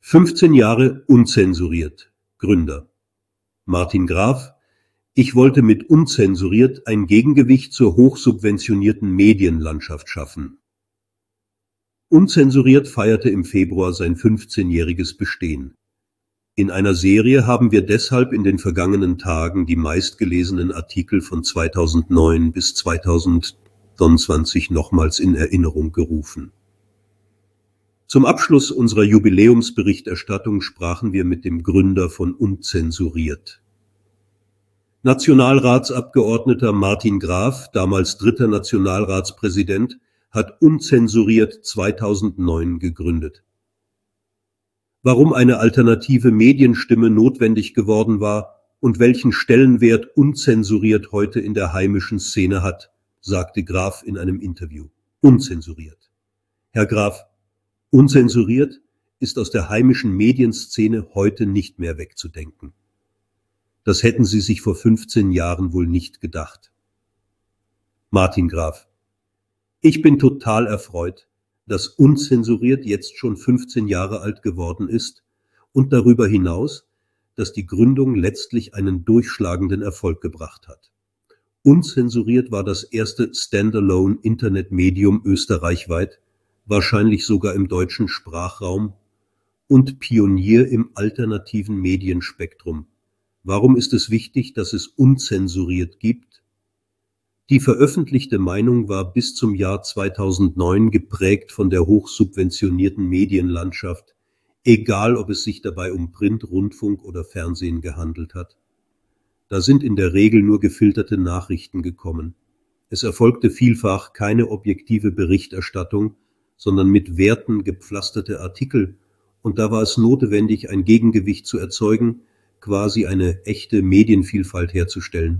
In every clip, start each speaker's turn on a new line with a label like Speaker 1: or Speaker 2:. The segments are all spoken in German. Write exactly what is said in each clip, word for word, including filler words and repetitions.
Speaker 1: fünfzehn Jahre unzensuriert. Gründer Martin Graf. Ich wollte mit unzensuriert ein Gegengewicht zur hochsubventionierten Medienlandschaft schaffen. Unzensuriert feierte im Februar sein fünfzehnjähriges Bestehen. In einer Serie haben wir deshalb in den vergangenen Tagen die meistgelesenen Artikel von zweitausendneun bis zweitausendzweiundzwanzig nochmals in Erinnerung gerufen. Zum Abschluss unserer Jubiläumsberichterstattung sprachen wir mit dem Gründer von Unzensuriert. Nationalratsabgeordneter Martin Graf, damals dritter Nationalratspräsident, hat Unzensuriert zweitausendneun gegründet. Warum eine alternative Medienstimme notwendig geworden war und welchen Stellenwert Unzensuriert heute in der heimischen Szene hat, sagte Graf in einem Interview. Unzensuriert. Herr Graf, Unzensuriert ist aus der heimischen Medienszene heute nicht mehr wegzudenken. Das hätten Sie sich vor fünfzehn Jahren wohl nicht gedacht. Martin Graf. Ich bin total erfreut, dass Unzensuriert jetzt schon fünfzehn Jahre alt geworden ist und darüber hinaus, dass die Gründung letztlich einen durchschlagenden Erfolg gebracht hat. Unzensuriert war das erste Standalone-Internet-Medium österreichweit, wahrscheinlich sogar im deutschen Sprachraum, und Pionier im alternativen Medienspektrum. Warum ist es wichtig, dass es Unzensuriert gibt? Die veröffentlichte Meinung war bis zum Jahr zweitausendneun geprägt von der hochsubventionierten Medienlandschaft, egal ob es sich dabei um Print, Rundfunk oder Fernsehen gehandelt hat. Da sind in der Regel nur gefilterte Nachrichten gekommen. Es erfolgte vielfach keine objektive Berichterstattung, sondern mit Werten gepflasterte Artikel, und da war es notwendig, ein Gegengewicht zu erzeugen, quasi eine echte Medienvielfalt herzustellen.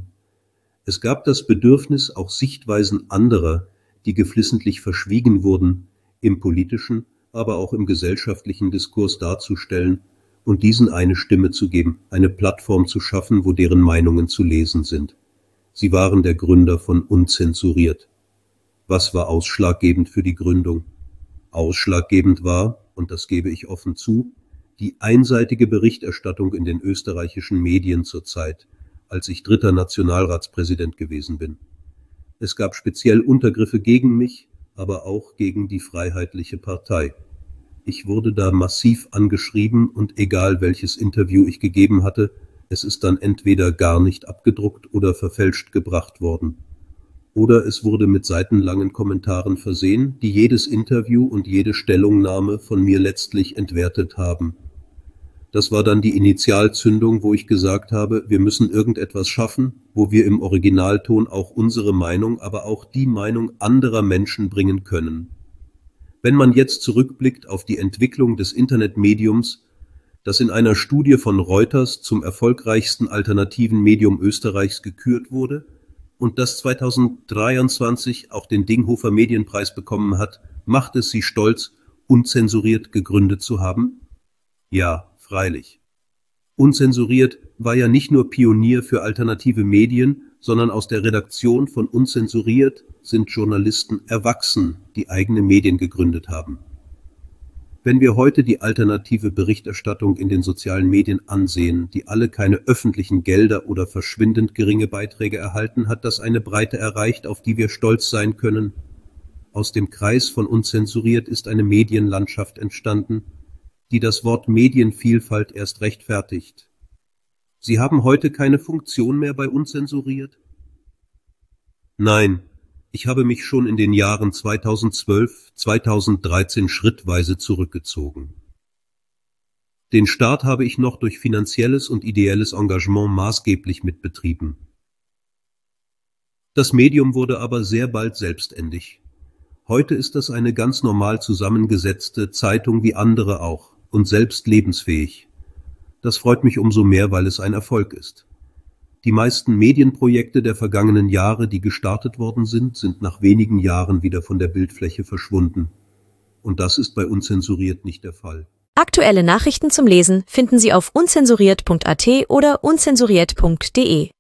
Speaker 1: Es gab das Bedürfnis, auch Sichtweisen anderer, die geflissentlich verschwiegen wurden, im politischen, aber auch im gesellschaftlichen Diskurs darzustellen und diesen eine Stimme zu geben, eine Plattform zu schaffen, wo deren Meinungen zu lesen sind. Sie waren der Gründer von Unzensuriert. Was war ausschlaggebend für die Gründung? Ausschlaggebend war, und das gebe ich offen zu, die einseitige Berichterstattung in den österreichischen Medien zur Zeit, als ich dritter Nationalratspräsident gewesen bin. Es gab speziell Untergriffe gegen mich, aber auch gegen die Freiheitliche Partei. Ich wurde da massiv angeschrieben und egal welches Interview ich gegeben hatte, es ist dann entweder gar nicht abgedruckt oder verfälscht gebracht worden. Oder es wurde mit seitenlangen Kommentaren versehen, die jedes Interview und jede Stellungnahme von mir letztlich entwertet haben. Das war dann die Initialzündung, wo ich gesagt habe, wir müssen irgendetwas schaffen, wo wir im Originalton auch unsere Meinung, aber auch die Meinung anderer Menschen bringen können. Wenn man jetzt zurückblickt auf die Entwicklung des Internetmediums, das in einer Studie von Reuters zum erfolgreichsten alternativen Medium Österreichs gekürt wurde und das zweitausenddreiundzwanzig auch den Dinghofer Medienpreis bekommen hat, macht es Sie stolz, Unzensuriert gegründet zu haben? Ja, freilich. Unzensuriert war ja nicht nur Pionier für alternative Medien, sondern aus der Redaktion von Unzensuriert sind Journalisten erwachsen, die eigene Medien gegründet haben. Wenn wir heute die alternative Berichterstattung in den sozialen Medien ansehen, die alle keine öffentlichen Gelder oder verschwindend geringe Beiträge erhalten, hat das eine Breite erreicht, auf die wir stolz sein können. Aus dem Kreis von Unzensuriert ist eine Medienlandschaft entstanden, die das Wort Medienvielfalt erst rechtfertigt. Sie haben heute keine Funktion mehr bei Unzensuriert? Nein, ich habe mich schon in den Jahren zweitausendzwölf, zweitausenddreizehn schrittweise zurückgezogen. Den Start habe ich noch durch finanzielles und ideelles Engagement maßgeblich mitbetrieben. Das Medium wurde aber sehr bald selbstständig. Heute ist das eine ganz normal zusammengesetzte Zeitung wie andere auch und selbst lebensfähig. Das freut mich umso mehr, weil es ein Erfolg ist. Die meisten Medienprojekte der vergangenen Jahre, die gestartet worden sind, sind nach wenigen Jahren wieder von der Bildfläche verschwunden. Und das ist bei Unzensuriert nicht der Fall.
Speaker 2: Aktuelle Nachrichten zum Lesen finden Sie auf unzensuriert punkt at oder unzensuriert punkt de.